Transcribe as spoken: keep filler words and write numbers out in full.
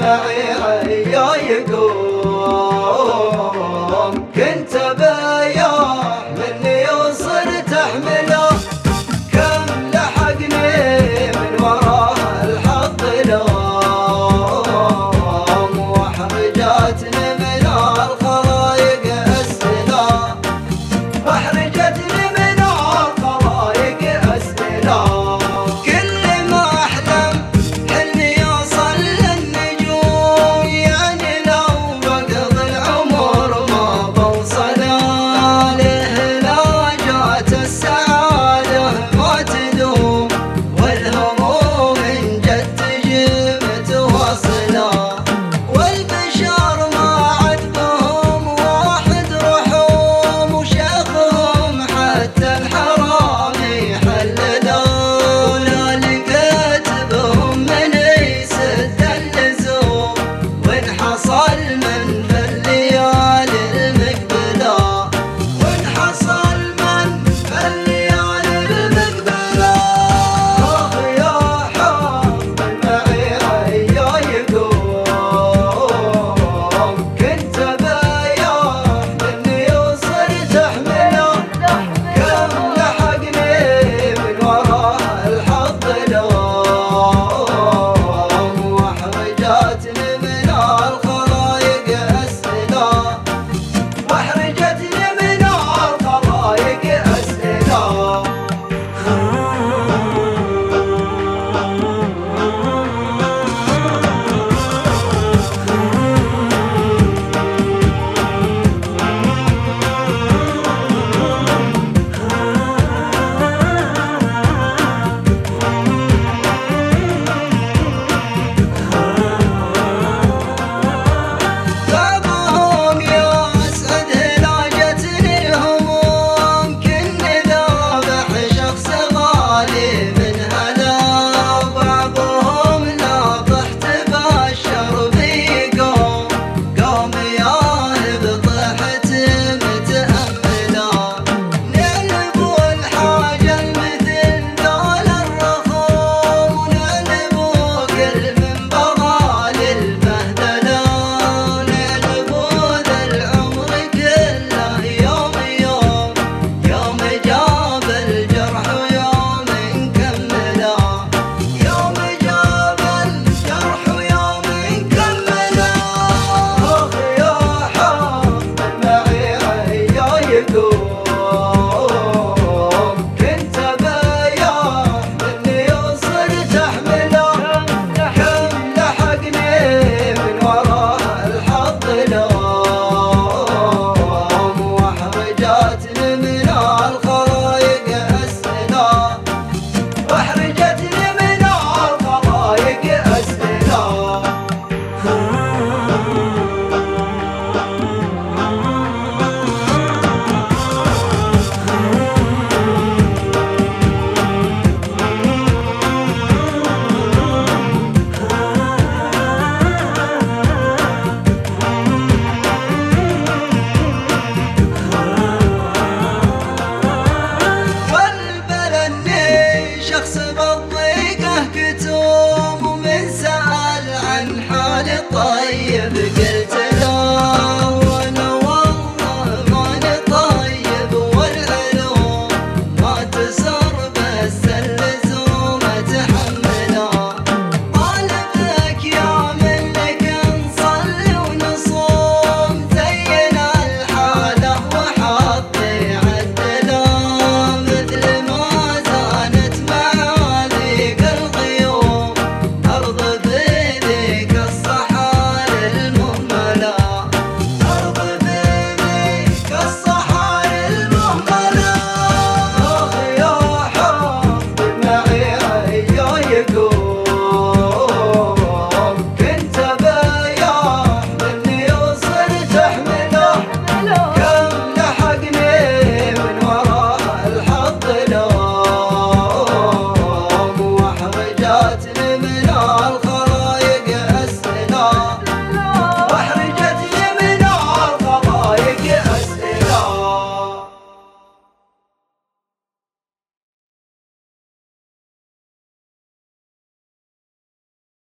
بالمعيرة يقوم كنت بياح مني وصرت احمله كم لحقني من وراه الحظ لوم واحرجتني من الخلايق اسئله واحرجتني من الخلايق اسئله كل ما احلم اني اوصل للنجوم يعني لو بقضي العمر ما بوصله له لا جات السعاده ما تدوم والهموم ان جت تجي متواصله والبشر ما عد بهم واحد رحوم وشيخهم حتى الحرام يحللوا لا لقيت بهم من يسد اللزوم وان حصل من في الليالي المقبله وان حصل من في الليالي المقبله اخ يا حب المعيره يا يقوم كنت بياح مني وصرت احمله كم لحقني من وراه الحظ لوم واحرجتني من الخلايق اسئله واحرجتني من الخلايق اسئله بعضهم يا اسعد لا جتني هموم كني ذابح شخص غالي من هلا وبعضهم لا طحت بشر في قوم قوم ياهب طحت متأمله نعلبوا الحاجة المثل دول الرخوم ونعلبوا كل من بغى للبهدله ونعلبوا ذا العمر كله يوم يوم يوم جاب الجرح ويوم نكمله يوم جاب الجرح ويوم نكمله اخ يا حب المعيره يا يقوم كنت بياح مني وصرت احمله كم لحقني من وراه الحظ لوم واحرجتني من الخلايق اسئله واحرجتني من الخلايق اسئله والبلني شخص بالضيقه كتوم ومن سأل عن حال طال